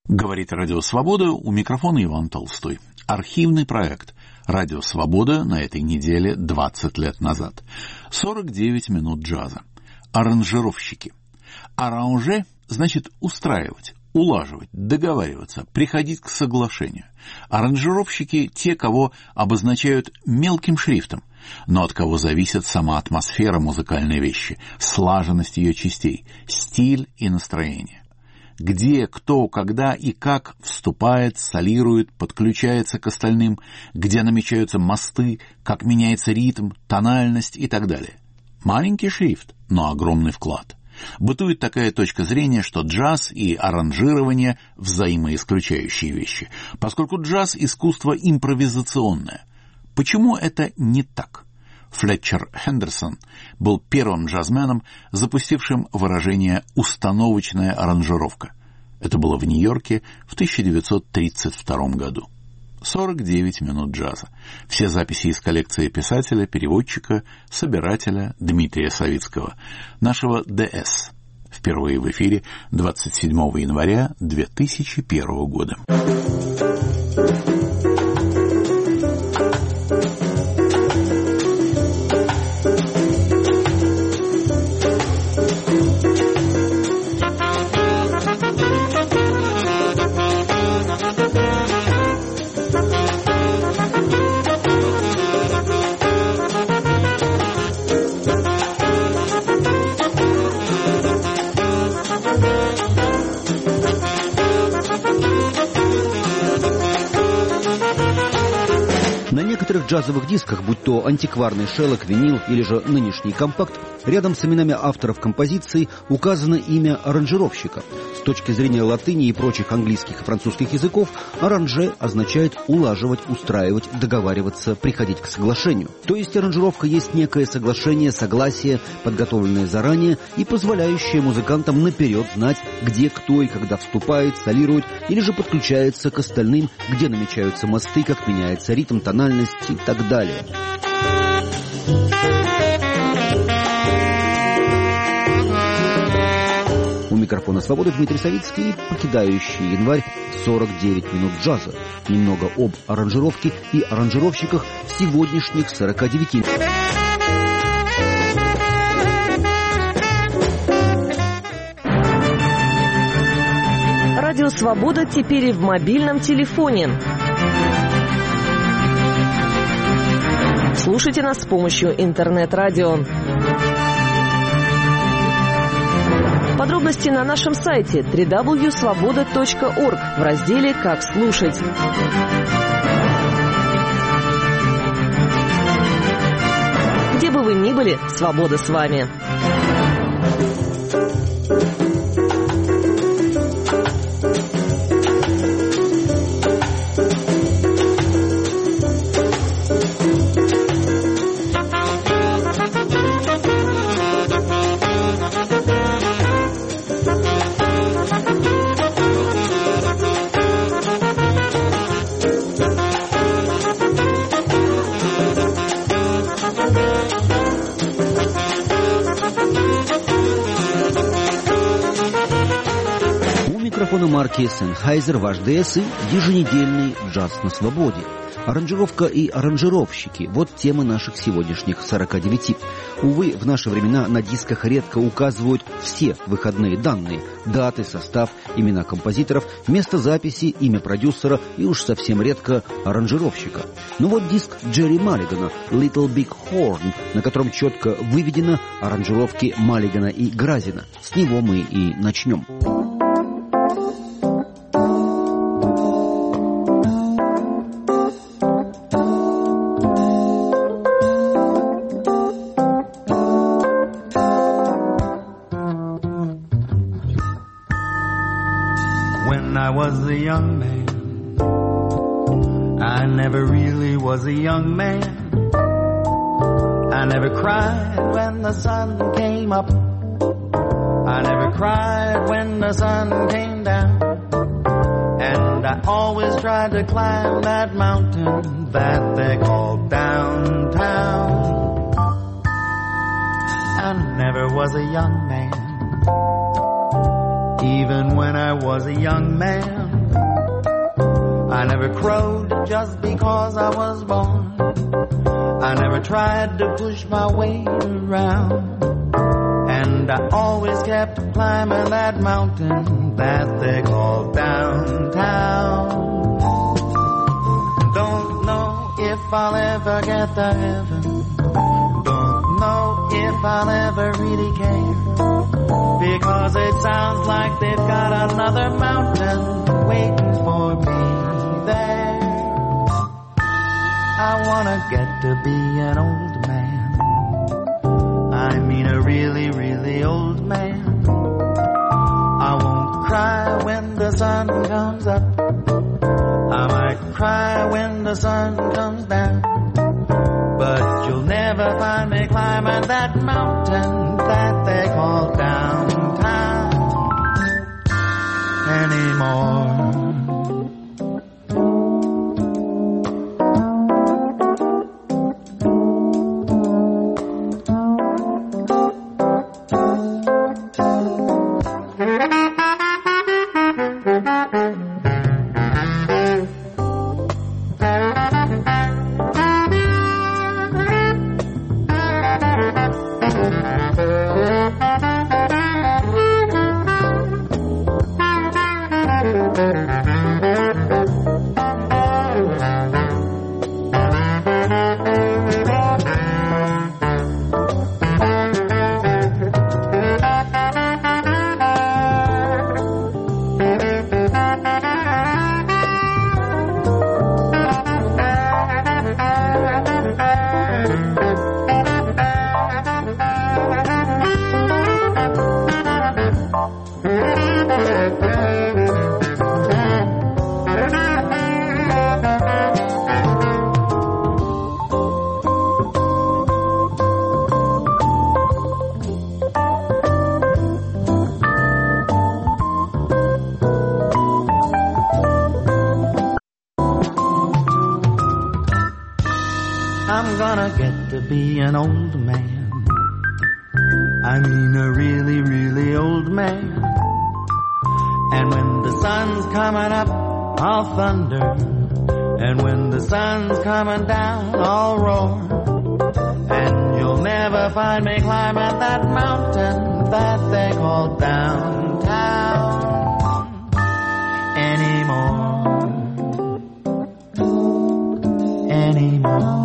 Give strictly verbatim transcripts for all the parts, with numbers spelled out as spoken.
Говорит Радио Свобода, у микрофона Иван Толстой. Архивный проект Радио Свобода на этой неделе двадцать лет назад. сорок девять минут джаза. Аранжировщики. Аранже значит устраивать, улаживать, договариваться, приходить к соглашению. Аранжировщики — те, кого обозначают мелким шрифтом, но от кого зависит сама атмосфера музыкальной вещи, слаженность ее частей, стиль и настроение. Где, кто, когда и как вступает, солирует, подключается к остальным, где намечаются мосты, как меняется ритм, тональность и так далее. Маленький шрифт, но огромный вклад. Бытует такая точка зрения, что джаз и аранжирование – взаимоисключающие вещи, поскольку джаз – искусство импровизационное. Почему это не так? Флетчер Хендерсон был первым джазменом, запустившим выражение «установочная аранжировка». Это было в Нью-Йорке в тысяча девятьсот тридцать втором году. сорок девять минут джаза. Все записи из коллекции писателя, переводчика, собирателя Дмитрия Савицкого, нашего ДС. Впервые в эфире двадцать седьмого января две тысячи первого года. На некоторых джазовых дисках, будь то антикварный шеллок, винил или же нынешний компакт, рядом с именами авторов композиции указано имя аранжировщика. С точки зрения латыни и прочих английских и французских языков, аранже означает улаживать, устраивать, договариваться, приходить к соглашению. То есть аранжировка есть некое соглашение, согласие, подготовленное заранее и позволяющее музыкантам наперед знать, где, кто и когда вступает, солирует или же подключается к остальным, где намечаются мосты, как меняется ритм, тональность и так далее. У микрофона «Свободы» Дмитрий Савицкий, покидающий январь сорок девять минут джаза. Немного об аранжировке и аранжировщиках сегодняшних сорока девяти. Радио «Свобода» теперь и в мобильном телефоне. Слушайте нас с помощью интернет-радио. Подробности на нашем сайте дабл ю дабл ю дабл ю точка свобода точка орг в разделе «Как слушать». Где бы вы ни были, свобода с вами. Марки Sennheiser, ваш ДС и еженедельный джаз на свободе. Аранжировка и аранжировщики – вот темы наших сегодняшних сорока девяти. Увы, в наши времена на дисках редко указывают все выходные данные – даты, состав, имена композиторов, место записи, имя продюсера и уж совсем редко аранжировщика. Но вот диск Джерри Маллигана «Little Big Horn», на котором четко выведено аранжировки Маллигана и Гразина. С него мы и начнем. I was a young man. I never really was a young man. I never cried when the sun came up. I never cried when the sun came down. And I always tried to climb that mountain that they call downtown. I never was a young man. Even when I was a young man, I never crowed just because I was born. I never tried to push my weight around. And I always kept climbing that mountain that they call downtown. Don't know if I'll ever get to heaven. Don't know if I'll ever really care. Because it sounds like they've got another mountain waiting for me there. I wanna get to be an old man. I mean a really, really old man. I won't cry when the sun comes up. I might cry when the sun comes down. But you'll never find me climbing that mountain that they call downtown anymore. I'm gonna get to be an old man. I mean a really, really old man. And when the sun's coming up, I'll thunder. And when the sun's coming down, I'll roar. And you'll never find me climbing that mountain that they call downtown anymore. Anymore.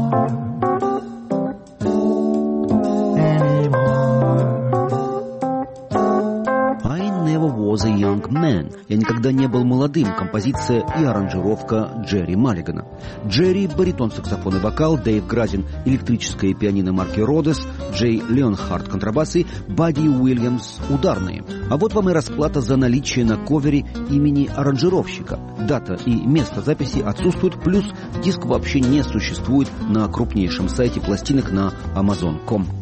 Was a Young Man. Я никогда не был молодым. Композиция и аранжировка Джерри Маллигана. Джерри — баритон, саксофон и вокал, Дэйв Гразин — электрическое пианино марки Родес, Джей Леонхард — контрабасы, Бадди Уильямс — ударные. А вот вам и расплата за наличие на ковере имени аранжировщика. Дата и место записи отсутствуют, плюс диск вообще не существует на крупнейшем сайте пластинок на амазон точка ком.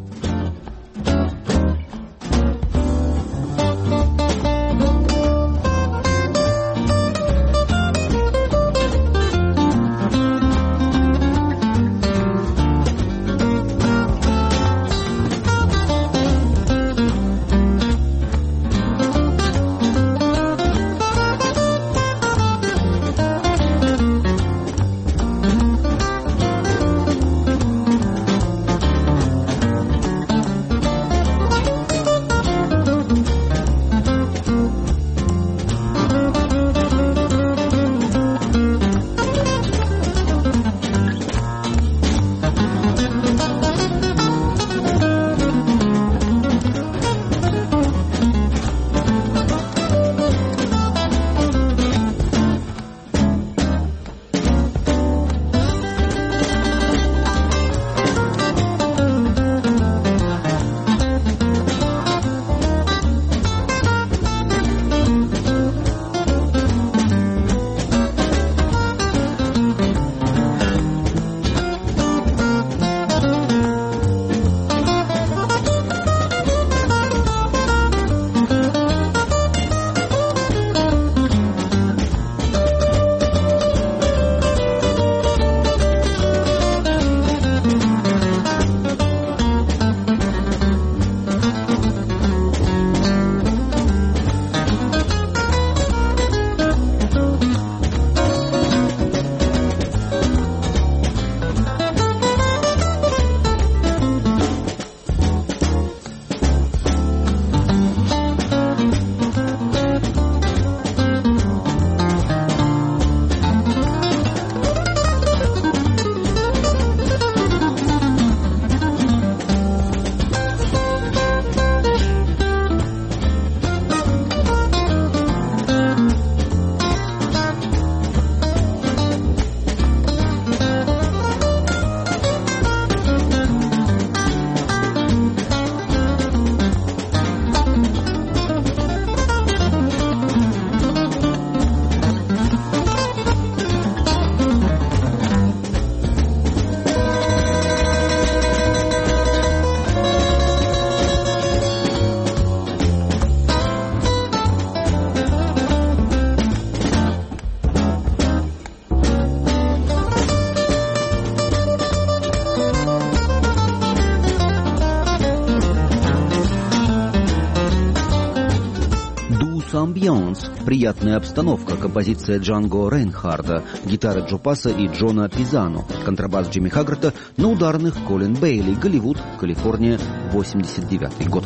Ambiance – приятная обстановка, композиция Джанго Рейнхарда, гитары Джо Пасса и Джона Пизано, контрабас Джимми Хаггарта, на ударных Колин Бейли, Голливуд, Калифорния, восемьдесят девятый год.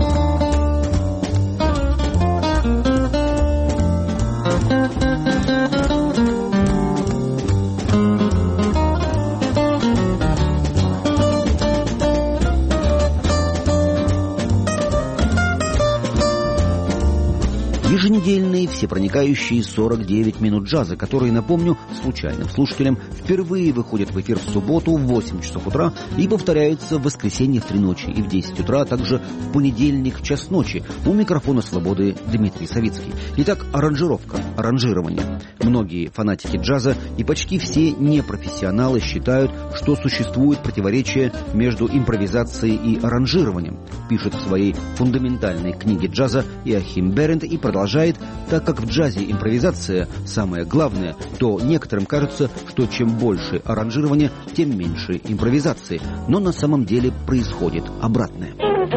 Еженедельные, всепроникающие сорок девять минут джаза, которые, напомню, случайным слушателям впервые выходят в эфир в субботу в восемь часов утра и повторяются в воскресенье в три ночи и в десять утра, а также в понедельник в час ночи. У микрофона «Свободы» Дмитрий Савицкий. Итак, аранжировка, аранжирование. Многие фанатики джаза и почти все непрофессионалы считают, что существует противоречие между импровизацией и аранжированием, пишет в своей фундаментальной книге джаза Иоахим Беренд и продолжает: так как в джазе импровизация самое главное, то некоторым кажется, что чем больше аранжирования, тем меньше импровизации. Но на самом деле происходит обратное.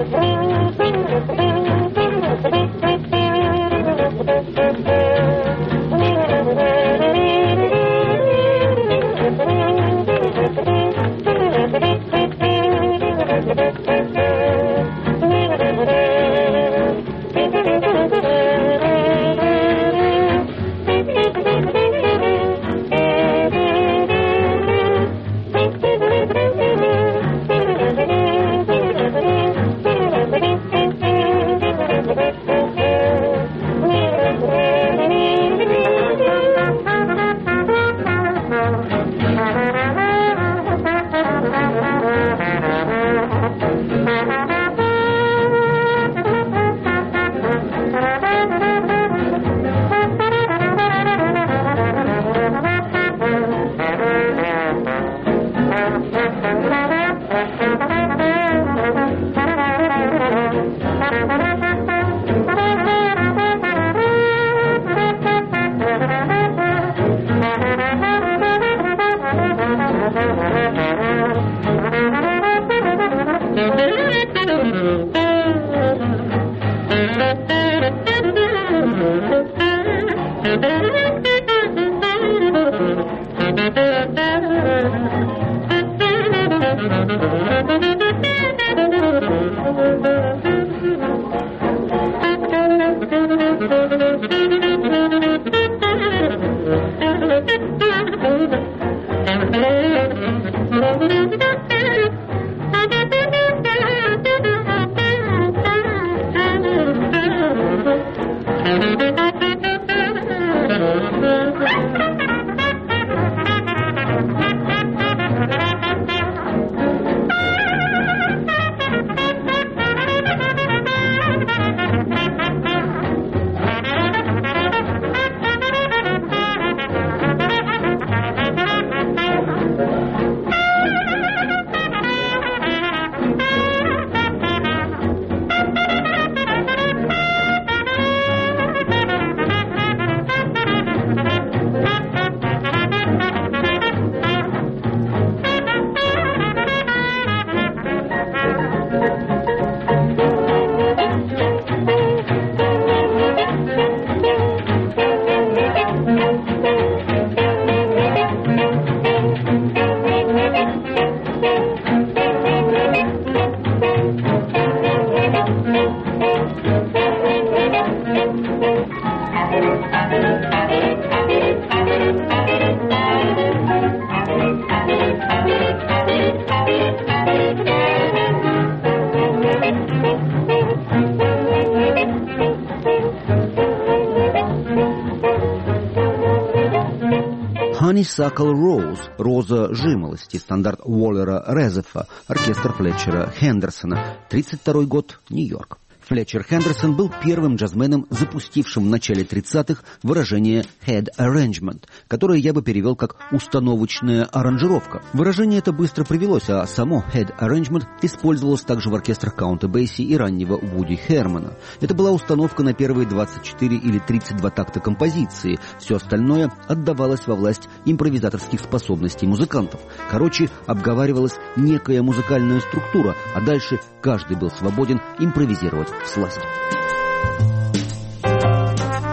Honeysuckle Rose, роза жимолости, стандарт Уоллера Резефа, оркестр Флетчера Хендерсона, тридцать второй год, Нью-Йорк. Флетчер Хендерсон был первым джазменом, запустившим в начале тридцатых выражение «head arrangement», которое я бы перевел как «установочная аранжировка». Выражение это быстро привелось, а само «head arrangement» использовалось также в оркестрах Каунта Бейси и раннего Вуди Хермана. Это была установка на первые двадцать четыре или тридцать два такта композиции. Все остальное отдавалось во власть импровизаторских способностей музыкантов. Короче, обговаривалась некая музыкальная структура, а дальше каждый был свободен импровизировать всласть.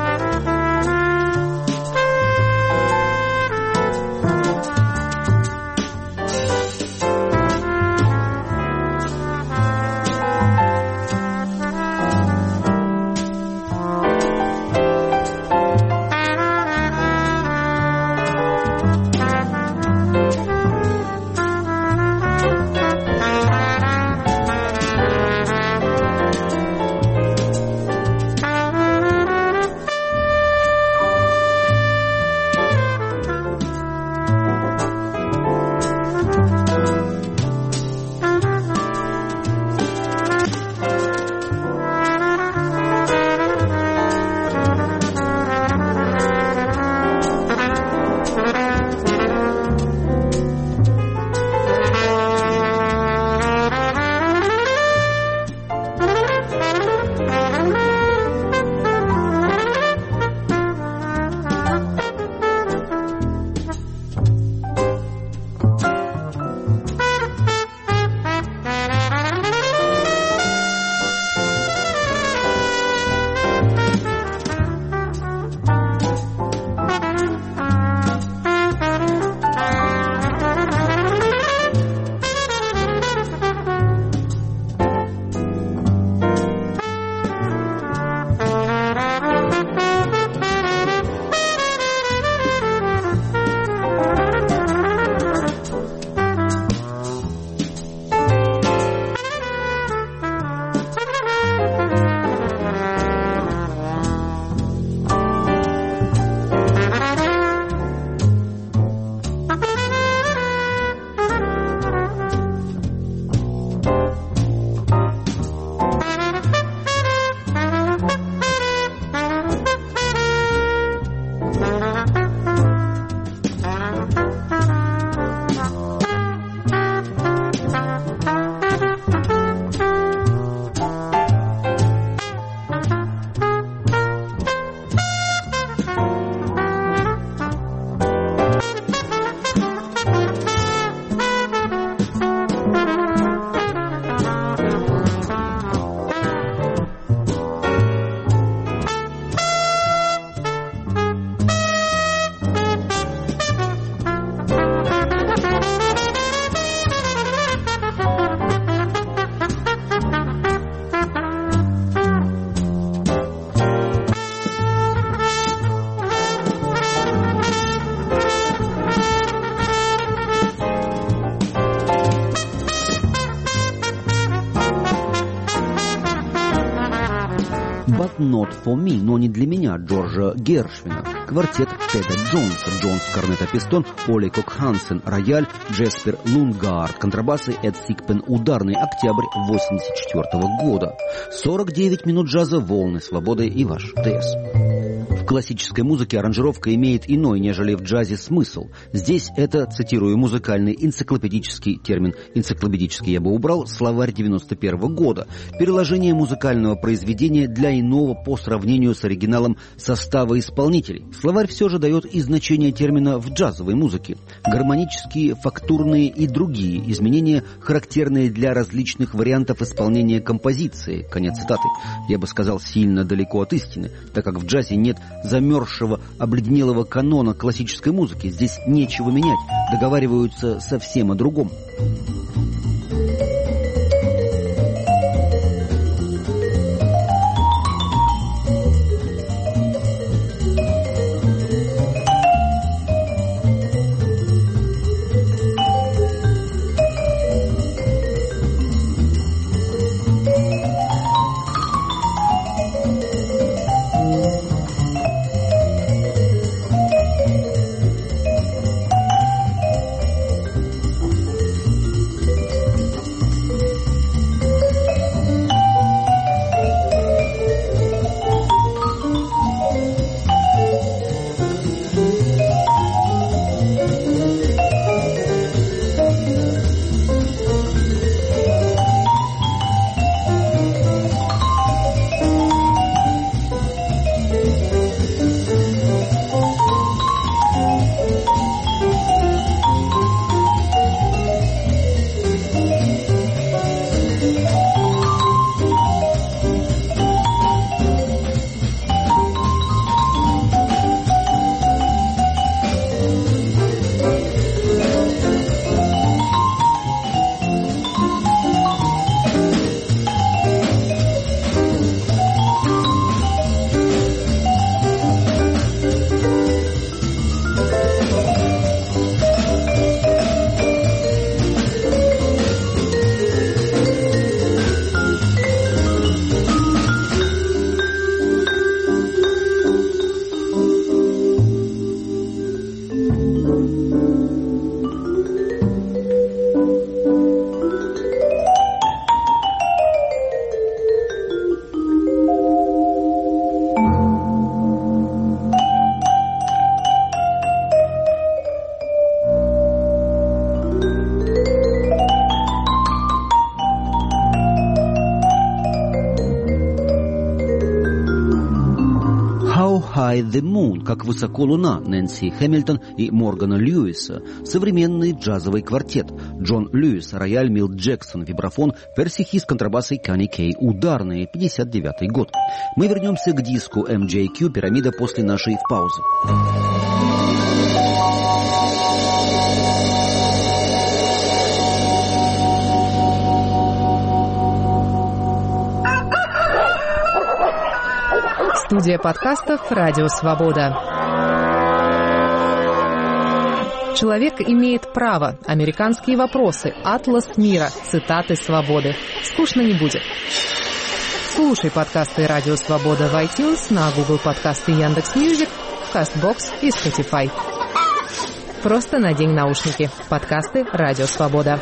Just Not For Me, но не для меня, Джорджа Гершвина. Квартет Теда Джонса, Джонс, корнета, пистон, Оли Кокхансен, рояль, Джеспер Лунгард, контрабасы, Эд Сикпен, ударный, октябрь восемьдесят четвёртого года. сорок девять минут джаза, волны свободы и ваш ТС. В классической музыке аранжировка имеет иной, нежели в джазе, смысл. Здесь это, цитирую музыкальный энциклопедический термин, энциклопедический я бы убрал, словарь девяносто первого года, переложение музыкального произведения для иного по сравнению с оригиналом состава исполнителей. Словарь все же дает и значение термина в джазовой музыке. Гармонические, фактурные и другие изменения, характерные для различных вариантов исполнения композиции. Конец цитаты. Я бы сказал, сильно далеко от истины, так как в джазе нет замерзшего, обледенелого канона классической музыки. Здесь нечего менять, договариваются совсем о другом. High the Moon, как высоко луна, Нэнси Хэмилтон и Моргана Льюиса. Современный джазовый квартет. Джон Льюис, рояль, Милт Джексон, вибрафон, Перси Хис, контрабасы, Канни Кей, ударные, пятьдесят девятый год. Мы вернемся к диску эм джей кью «Пирамида» после нашей паузы. Студия подкастов «Радио Свобода». Человек имеет право. Американские вопросы. Атлас мира. Цитаты свободы. Скучно не будет. Слушай подкасты «Радио Свобода» в iTunes, на Google подкасты, Яндекс.Мьюзик, в Кастбокс и Spotify. Просто надень наушники. Подкасты «Радио Свобода».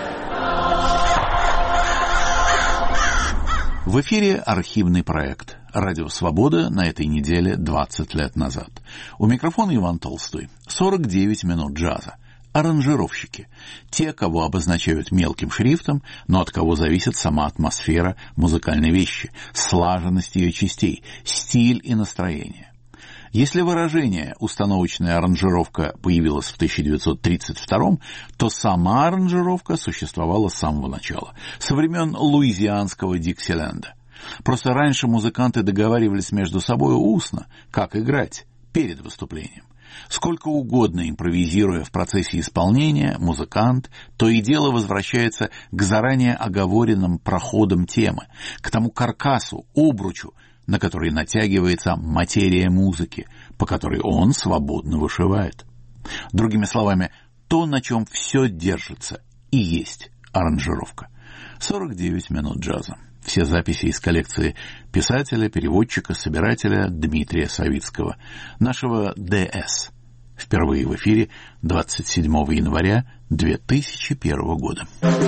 В эфире архивный проект «Радио Свобода» на этой неделе двадцать лет назад. У микрофона Иван Толстой. сорок девять минут джаза. Аранжировщики. Те, кого обозначают мелким шрифтом, но от кого зависит сама атмосфера музыкальной вещи, слаженность ее частей, стиль и настроение. Если выражение «установочная аранжировка» появилось в тысяча девятьсот тридцать втором, то сама аранжировка существовала с самого начала, со времен луизианского Диксиленда. Просто раньше музыканты договаривались между собой устно, как играть перед выступлением. Сколько угодно импровизируя в процессе исполнения, музыкант то и дело возвращается к заранее оговоренным проходам темы, к тому каркасу, обручу, на который натягивается материя музыки, по которой он свободно вышивает. Другими словами, то, на чем все держится, и есть аранжировка. сорок девять минут джаза. Все записи из коллекции писателя, переводчика, собирателя Дмитрия Савицкого, нашего ДС. Впервые в эфире двадцать седьмого января две тысячи первого года.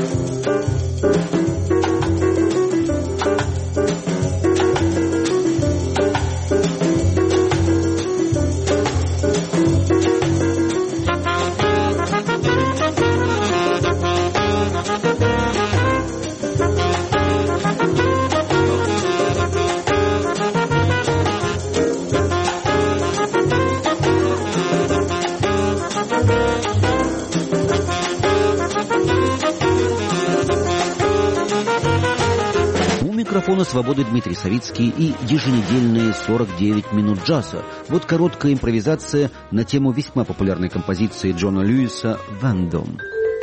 Микрофона «Свободы» Дмитрий Савицкий и еженедельные сорок девять минут джаза. Вот короткая импровизация на тему весьма популярной композиции Джона Льюиса «Вандом».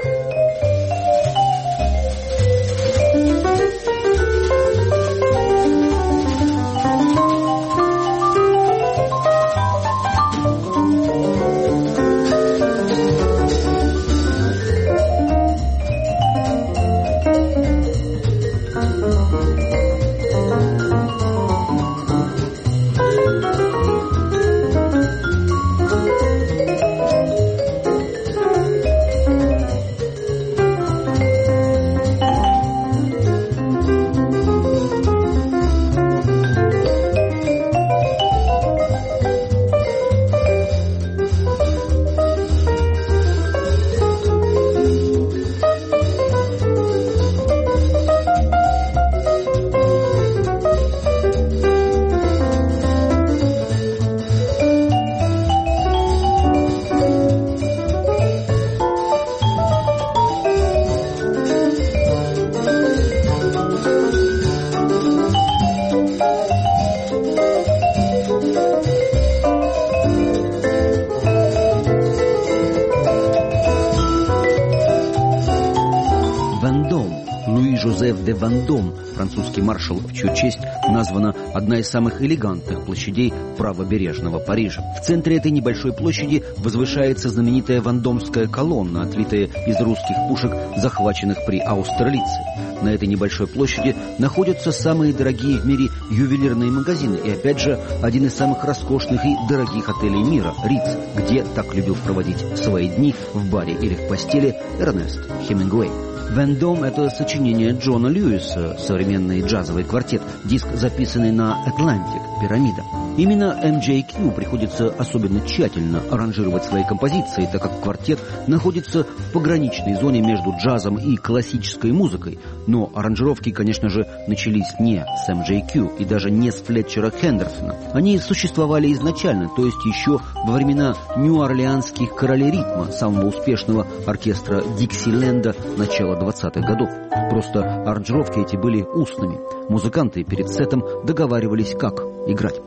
Жозеф де Вандом, французский маршал, в чью честь названа одна из самых элегантных площадей правобережного Парижа. В центре этой небольшой площади возвышается знаменитая вандомская колонна, отлитая из русских пушек, захваченных при Аустерлице. На этой небольшой площади находятся самые дорогие в мире ювелирные магазины и, опять же, один из самых роскошных и дорогих отелей мира – Ritz, где так любил проводить свои дни в баре или в постели Эрнест Хемингуэй. «Вандом» — это сочинение Джона Льюиса, современный джазовый квартет, диск, записанный на «Атлантик», «Пирамида». Именно эм джей кью приходится особенно тщательно аранжировать свои композиции, так как квартет находится в пограничной зоне между джазом и классической музыкой. Но аранжировки, конечно же, начались не с эм джей кью и даже не с Флетчера Хендерсона. Они существовали изначально, то есть еще во времена нью-орлеанских королей ритма, самого успешного оркестра Диксиленда начала двадцатых годов. Просто аранжировки эти были устными. Музыканты перед сетом договаривались, как играть.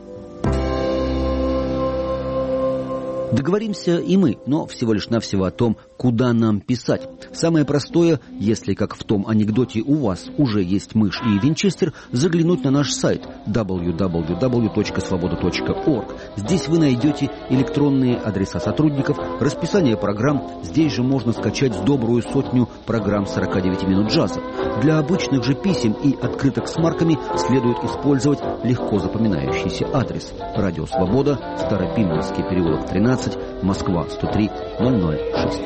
Договоримся и мы, но всего лишь навсего о том, куда нам писать. Самое простое, если, как в том анекдоте, у вас уже есть мышь и винчестер, заглянуть на наш сайт дабл ю дабл ю дабл ю точка свобода точка орг. Здесь вы найдете электронные адреса сотрудников, расписание программ. Здесь же можно скачать добрую сотню программ сорок девять минут джаза. Для обычных же писем и открыток с марками следует использовать легко запоминающийся адрес. Радио «Свобода», Старопингольский переулок тринадцать, Москва, сто три ноль ноль шесть.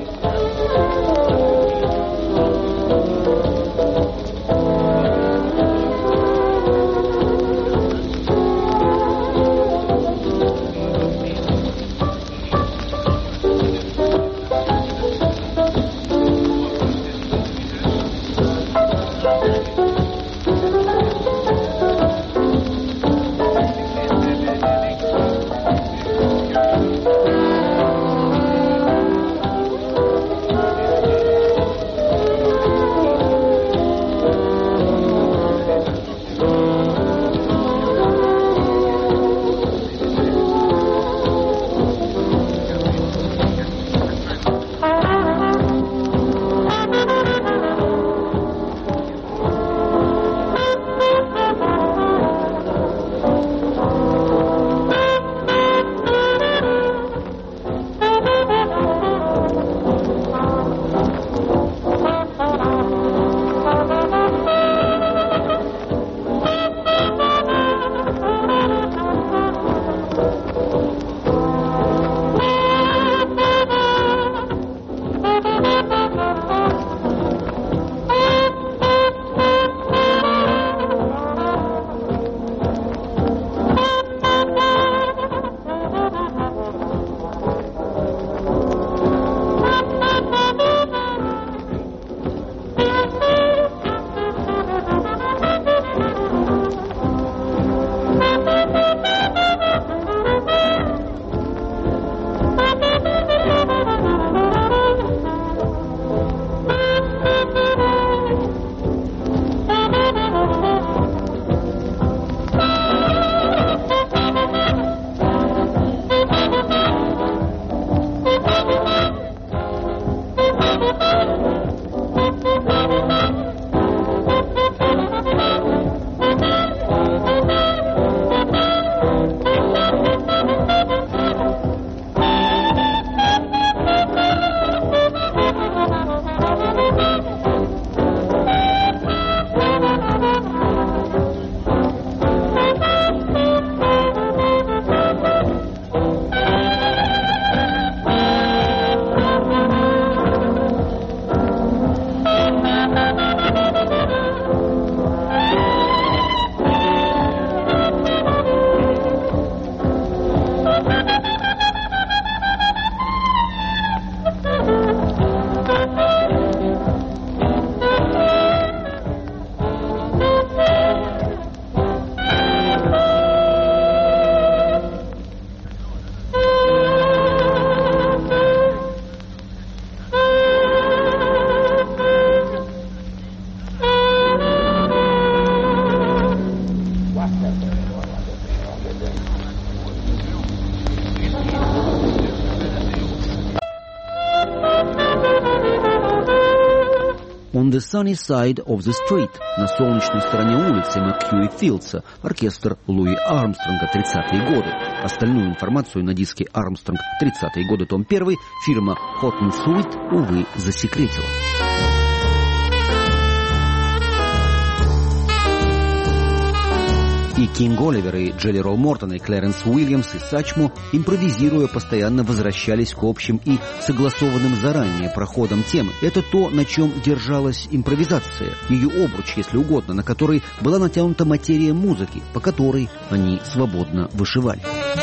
«On the Sunny Side of the Street» на солнечной стороне улицы МакХьюи Филдса, оркестр Луи Армстронга, тридцатые годы. Остальную информацию на диске «Армстронг. тридцатые годы. Том один» фирма Hot and Sweet, увы, засекретила. И Кинг Оливер, и Джелли Ролл Мортон, и Клэренс Уильямс, и Сачмо, импровизируя, постоянно возвращались к общим и согласованным заранее проходам темы. Это то, на чем держалась импровизация, ее обруч, если угодно, на который была натянута материя музыки, по которой они свободно вышивали.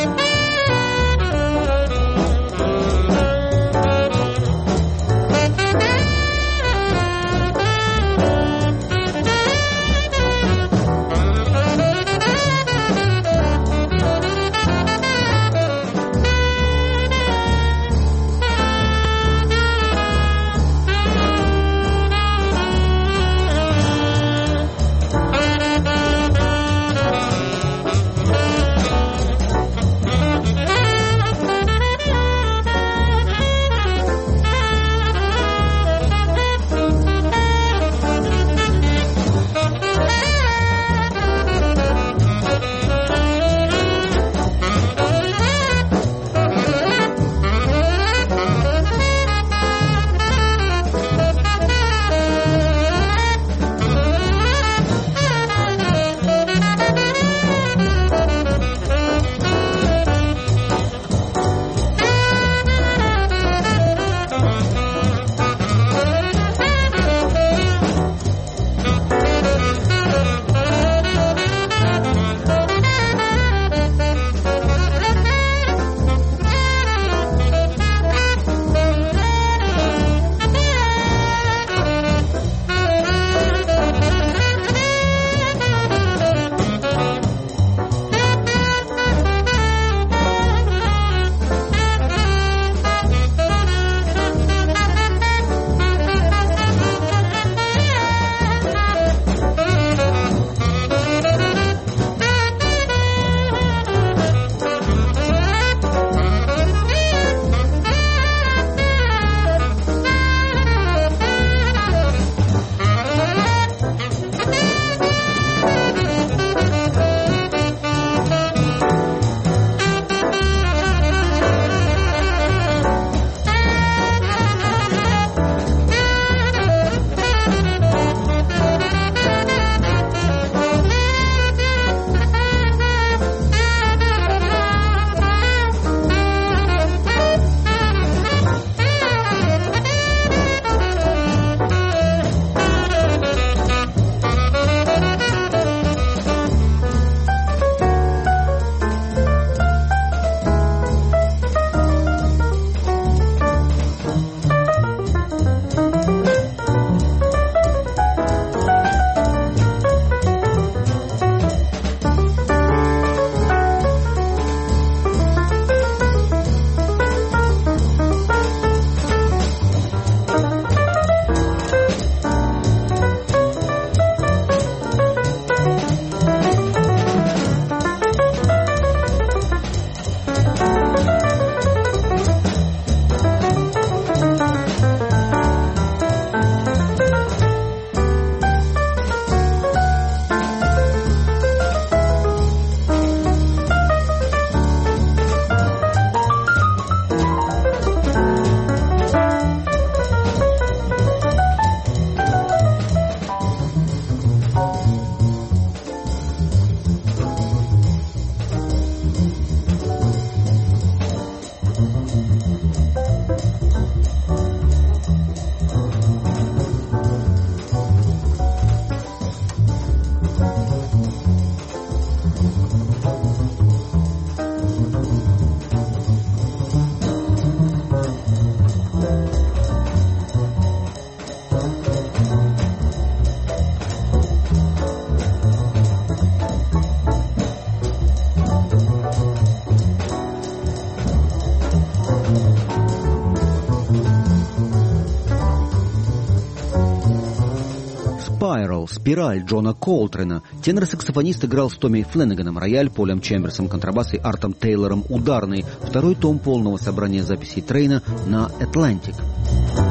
Spiral, «Спираль» Джона Колтрена. Тенор-саксофонист играл с Томми Фленниганом рояль, Полем Чемберсом контрабас и Артом Тейлором ударный. Второй том полного собрания записей Трейна на Atlantic.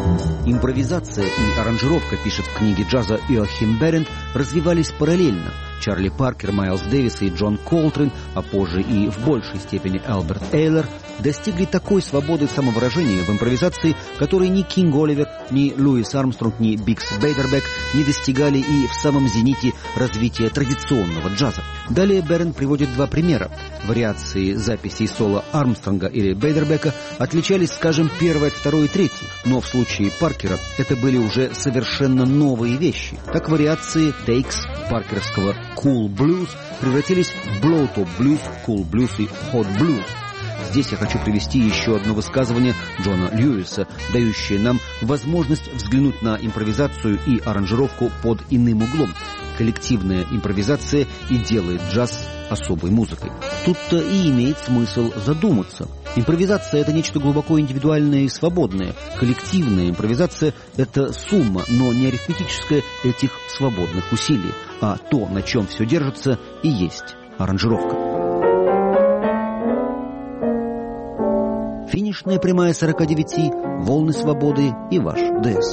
Импровизация и аранжировка, пишет в книге джаза Йоахим Берент, развивались параллельно. Чарли Паркер, Майлз Дэвис и Джон Колтрейн, а позже и в большей степени Альберт Эйлер, достигли такой свободы самовыражения в импровизации, которой ни Кинг Оливер, ни Луис Армстронг, ни Бикс Бейдербек не достигали и в самом зените развития традиционного джаза. Далее Берент приводит два примера. Вариации записей соло Армстронга или Бейдербека отличались, скажем, первой от второй и третьей, но в случае Паркера это были уже совершенно новые вещи. Так вариации Takes паркеровского Cool Blues превратились в Blow Top Blues, Cool Blues и Hot Blues. Здесь я хочу привести еще одно высказывание Джона Льюиса, дающее нам возможность взглянуть на импровизацию и аранжировку под иным углом. Коллективная импровизация и делает джаз особой музыкой. Тут-то и имеет смысл задуматься. Импровизация — это нечто глубоко индивидуальное и свободное. Коллективная импровизация — это сумма, но не арифметическая, этих свободных усилий. А то, на чем все держится, и есть аранжировка. Финишная прямая сорока девяти, волны свободы и ваш ДС.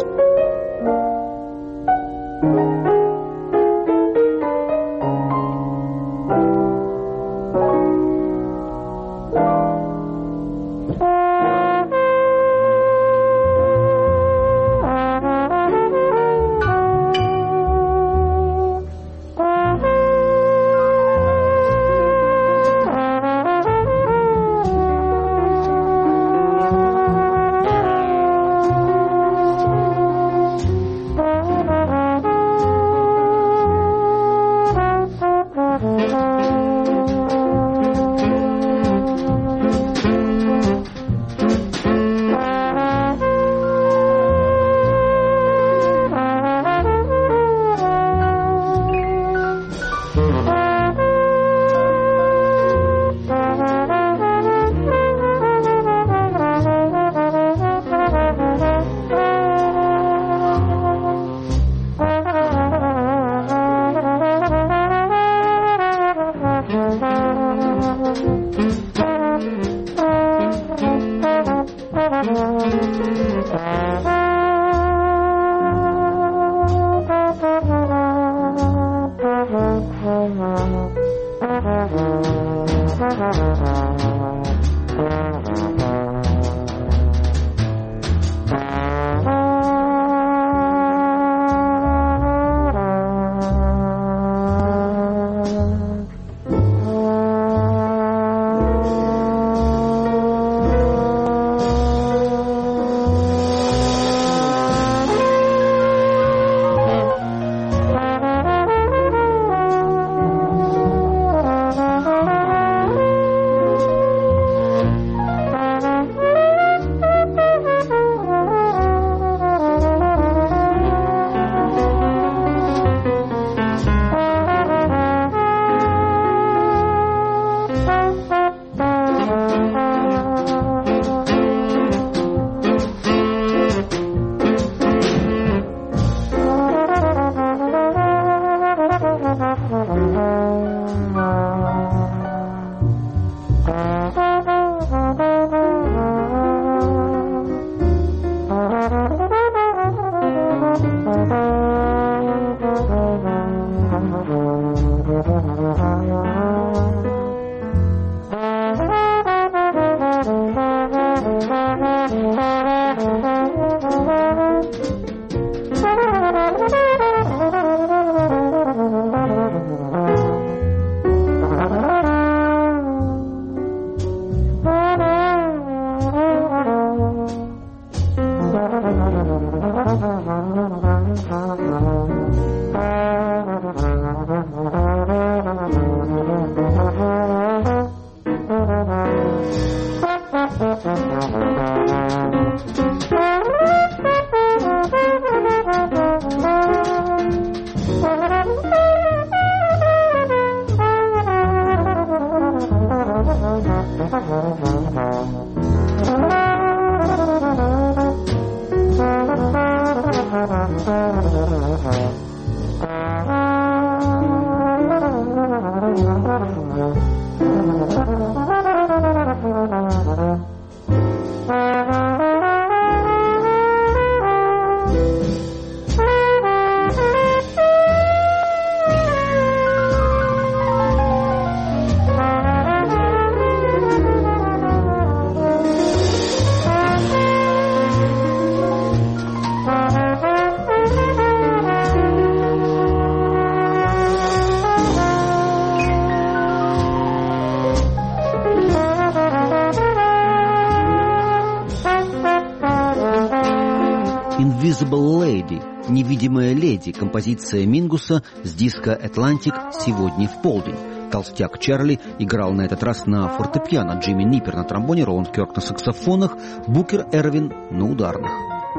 «Invisible Lady» — «Невидимая леди», композиция Мингуса с диска «Atlantic» сегодня в полдень. Толстяк Чарли играл на этот раз на фортепиано, Джимми Ниппер на тромбоне, Роланд Кёрк на саксофонах, Букер Эрвин на ударных.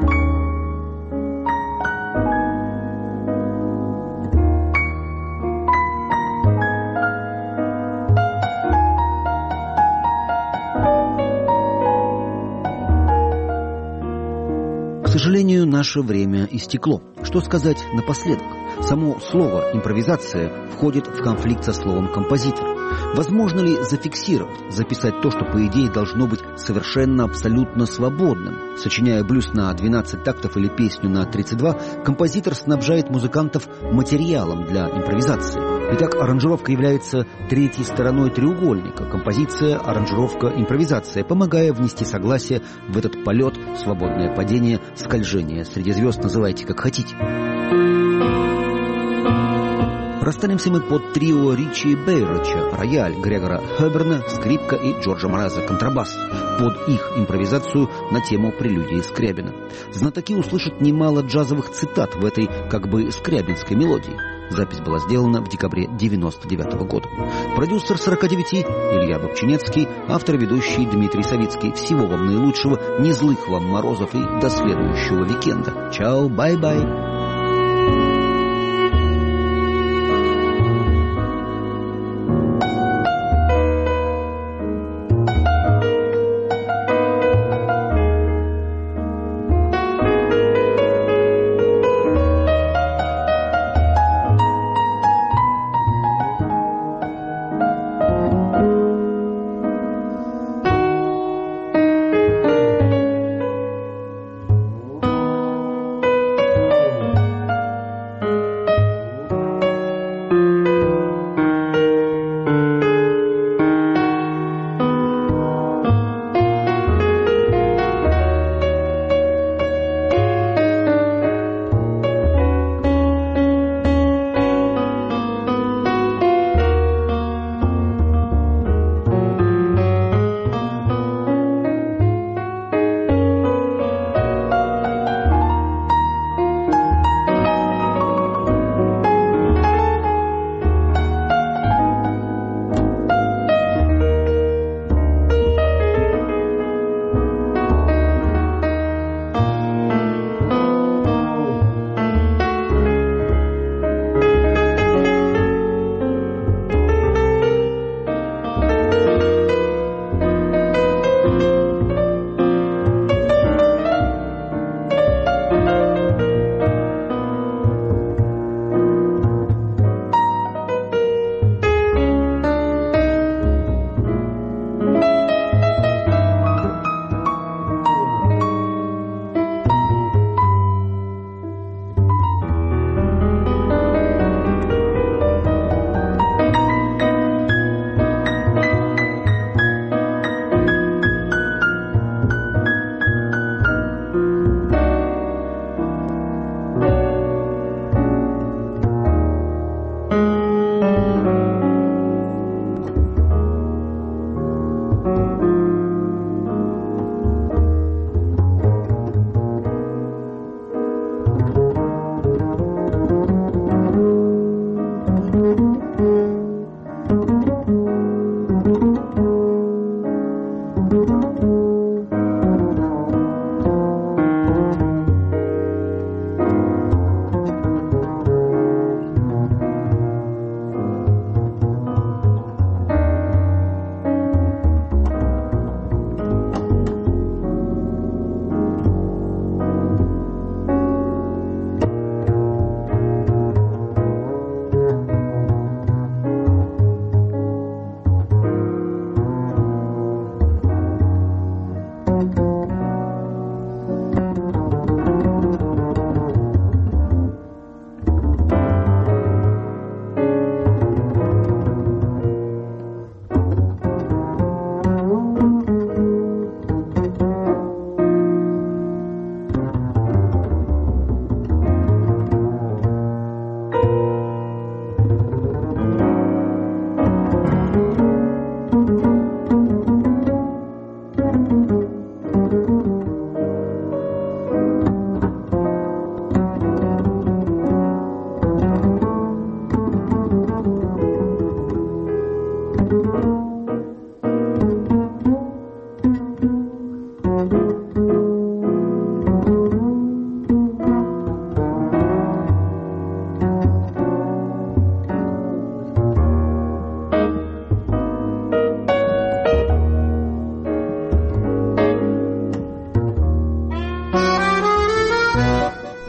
К сожалению, наше время истекло. Что сказать напоследок? Само слово «импровизация» входит в конфликт со словом «композитор». Возможно ли зафиксировать, записать то, что, по идее, должно быть совершенно абсолютно свободным? Сочиняя блюз на двенадцать тактов или песню на тридцать два, композитор снабжает музыкантов материалом для импровизации. Итак, аранжировка является третьей стороной треугольника. Композиция, аранжировка, импровизация, помогая внести согласие в этот полет, свободное падение, скольжение среди звезд, называйте как хотите. Расстанемся мы под трио Ричи и Бейроча: рояль Грегора Хэберна, скрипка и Джорджа Мораза контрабас, под их импровизацию на тему прелюдии Скрябина. Знатоки услышат немало джазовых цитат в этой как бы скрябинской мелодии. Запись была сделана в декабре девяносто девятого года. Продюсер сорока девяти Илья Бобчинецкий, автор и ведущий Дмитрий Савицкий. Всего вам наилучшего, не злых вам морозов и до следующего уикенда. Чао, бай-бай.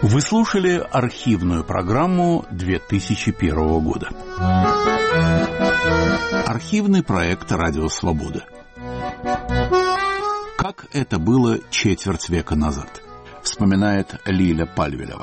Вы слушали архивную программу две тысячи первого года. Архивный проект «Радио Свобода». Как это было четверть века назад, вспоминает Лиля Пальвелева.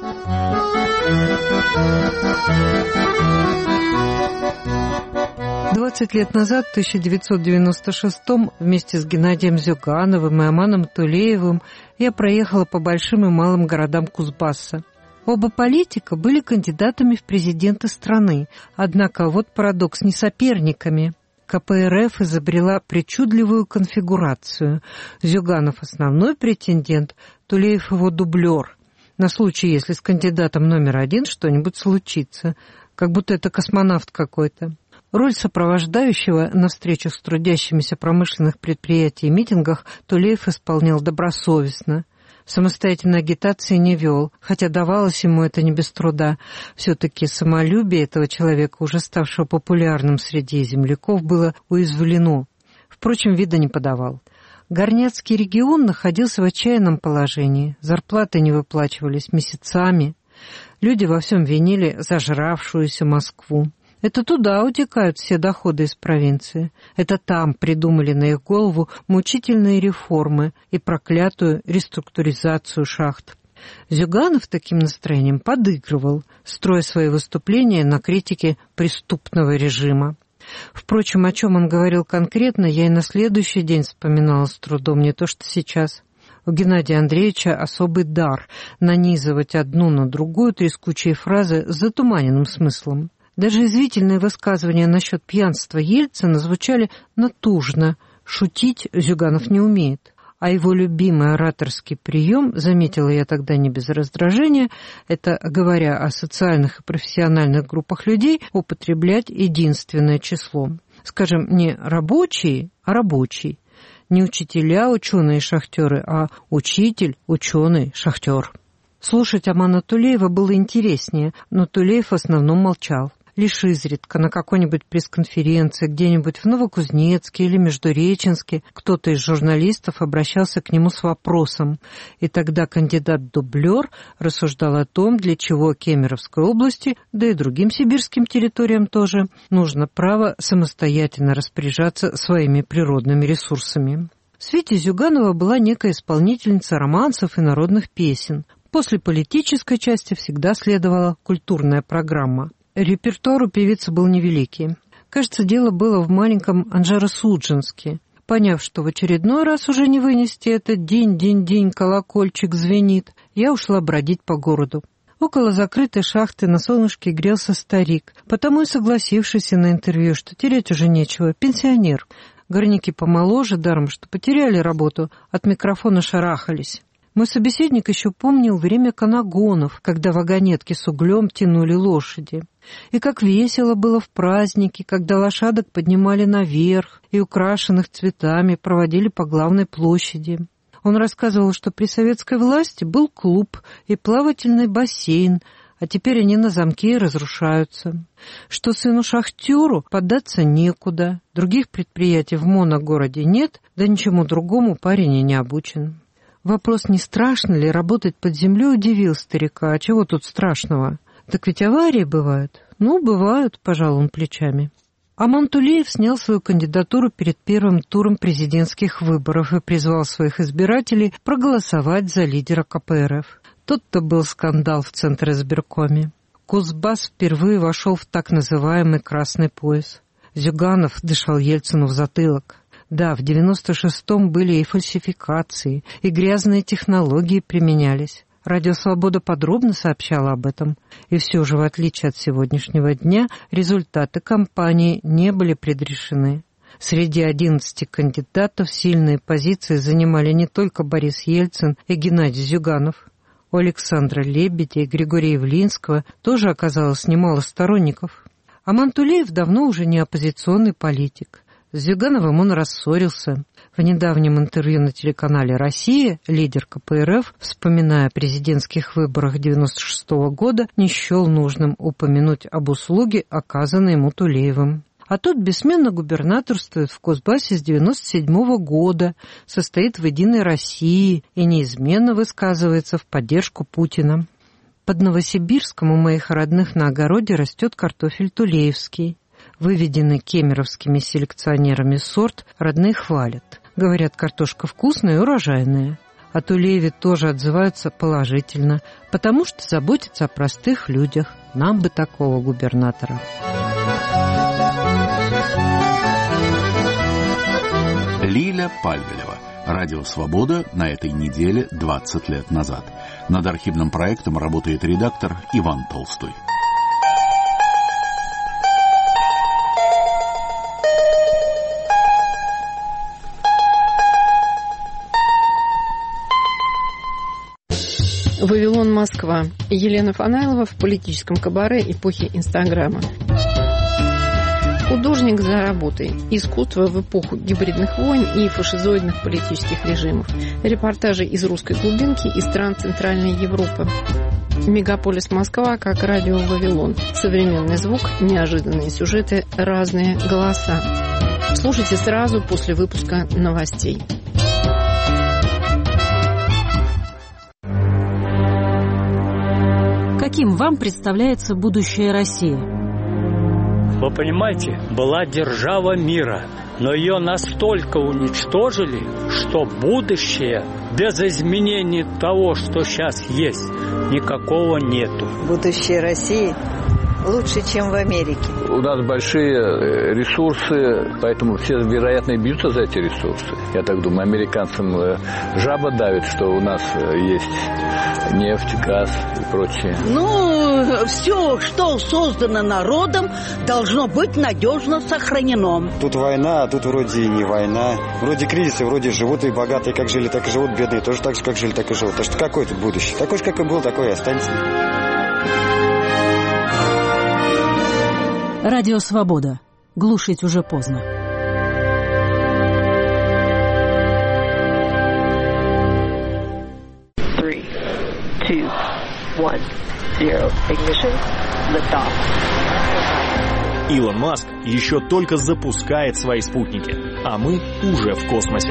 Двадцать лет назад, в тысяча девятьсот девяносто шестом, вместе с Геннадием Зюгановым и Аманом Тулеевым я проехала по большим и малым городам Кузбасса. Оба политика были кандидатами в президенты страны, однако вот парадокс, не соперниками. ка пэ эр эф изобрела причудливую конфигурацию. Зюганов – основной претендент, Тулеев – его дублер. На случай, если с кандидатом номер один что-нибудь случится, как будто это космонавт какой-то. Роль сопровождающего на встречах с трудящимися промышленных предприятий и митингах Тулеев исполнял добросовестно. Самостоятельной агитации не вел, хотя давалось ему это не без труда. Все-таки самолюбие этого человека, уже ставшего популярным среди земляков, было уязвлено. Впрочем, вида не подавал. Горняцкий регион находился в отчаянном положении. Зарплаты не выплачивались месяцами. Люди во всем винили зажравшуюся Москву. Это туда утекают все доходы из провинции. Это там придумали на их голову мучительные реформы и проклятую реструктуризацию шахт. Зюганов таким настроением подыгрывал, строя свои выступления на критике преступного режима. Впрочем, о чем он говорил конкретно, я и на следующий день вспоминала с трудом, не то что сейчас. У Геннадия Андреевича особый дар нанизывать одну на другую трескучие фразы с затуманенным смыслом. Даже извительные высказывания насчет пьянства Ельцина звучали натужно. Шутить Зюганов не умеет. А его любимый ораторский прием, заметила я тогда не без раздражения, это, говоря о социальных и профессиональных группах людей, употреблять единственное число. Скажем, не рабочие, а рабочий. Не учителя, ученые, шахтеры, а учитель, ученый, шахтер. Слушать Амана Тулеева было интереснее, но Тулеев в основном молчал. Лишь изредка на какой-нибудь пресс-конференции где-нибудь в Новокузнецке или Междуреченске кто-то из журналистов обращался к нему с вопросом, и тогда кандидат-дублер рассуждал о том, для чего Кемеровской области, да и другим сибирским территориям тоже, нужно право самостоятельно распоряжаться своими природными ресурсами. В свете Зюганова была некая исполнительница романсов и народных песен. После политической части всегда следовала культурная программа. Репертуар у певицы был невеликий. Кажется, дело было в маленьком Анжеро-Судженске. Поняв, что в очередной раз уже не вынести этот день-день-день колокольчик звенит, я ушла бродить по городу. Около закрытой шахты на солнышке грелся старик, потому и согласившийся на интервью, что терять уже нечего, пенсионер. Горняки помоложе, даром что потеряли работу, от микрофона шарахались. Мой собеседник еще помнил время канагонов, когда вагонетки с углем тянули лошади. И как весело было в праздники, когда лошадок поднимали наверх и украшенных цветами проводили по главной площади. Он рассказывал, что при советской власти был клуб и плавательный бассейн, а теперь они на замке и разрушаются. Что сыну-шахтеру податься некуда, других предприятий в моногороде нет, да ничему другому парень и не обучен. Вопрос, не страшно ли работать под землей, удивил старика. А чего тут страшного? Так ведь аварии бывают. Ну, бывают, пожал он плечами. Аман Тулеев снял свою кандидатуру перед первым туром президентских выборов и призвал своих избирателей проголосовать за лидера ка пэ эр эф. Тот-то был скандал в Центризбиркоме. Кузбасс впервые вошел в так называемый «красный пояс». Зюганов дышал Ельцину в затылок. Да, в девяносто шестом были и фальсификации, и грязные технологии применялись. Радио «Свобода» подробно сообщала об этом. И все же, в отличие от сегодняшнего дня, результаты кампании не были предрешены. Среди одиннадцати кандидатов сильные позиции занимали не только Борис Ельцин и Геннадий Зюганов. У Александра Лебедя и Григория Явлинского тоже оказалось немало сторонников. Аман Тулеев давно уже не оппозиционный политик. С Зюгановым он рассорился. В недавнем интервью на телеканале «Россия» лидер ка пэ эр эф, вспоминая о президентских выборах девяносто шестого года, не счел нужным упомянуть об услуге, оказанной ему Тулеевым. А тот бессменно губернаторствует в Кузбассе с девяносто седьмого года, состоит в «Единой России» и неизменно высказывается в поддержку Путина. Под Новосибирском у моих родных на огороде растет картофель тулеевский. Выведенный кемеровскими селекционерами сорт родные хвалят. Говорят, картошка вкусная и урожайная. О Тулееве тоже отзываются положительно, потому что заботится о простых людях. Нам бы такого губернатора. Лиля Пальвелева. Радио «Свобода» на этой неделе двадцать лет назад. Над архивным проектом работает редактор Иван Толстой. Вавилон, Москва. Елена Фанайлова в политическом кабаре эпохи Инстаграма. Художник за работой. Искусство в эпоху гибридных войн и фашизоидных политических режимов. Репортажи из русской глубинки и стран Центральной Европы. Мегаполис Москва как радио Вавилон. Современный звук, неожиданные сюжеты, разные голоса. Слушайте сразу после выпуска новостей. Каким вам представляется будущее России? Вы понимаете, была держава мира, но ее настолько уничтожили, что будущее без изменений того, что сейчас есть, никакого нету. Будущее России лучше, чем в Америке. У нас большие ресурсы, поэтому все, вероятно, и бьются за эти ресурсы. Я так думаю, американцам жаба давит, что у нас есть нефть, газ и прочее. Ну, все, что создано народом, должно быть надежно сохранено. Тут война, а тут вроде и не война. Вроде кризисы, вроде живут и богатые, как жили, так и живут, бедные тоже так же, как жили, так и живут. Так что какое тут будущее? Такое же, как и был, такое и останется. Радио «Свобода». Глушить уже поздно. Three, two, one, zero. Ignition. Liftoff. Илон Маск еще только запускает свои спутники, а мы уже в космосе.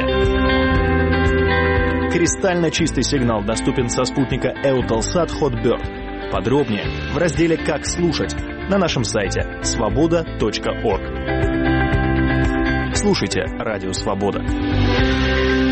Кристально чистый сигнал доступен со спутника Eutelsat Hotbird. Подробнее в разделе «Как слушать» на нашем сайте свобода точка орг. Слушайте Радио Свобода.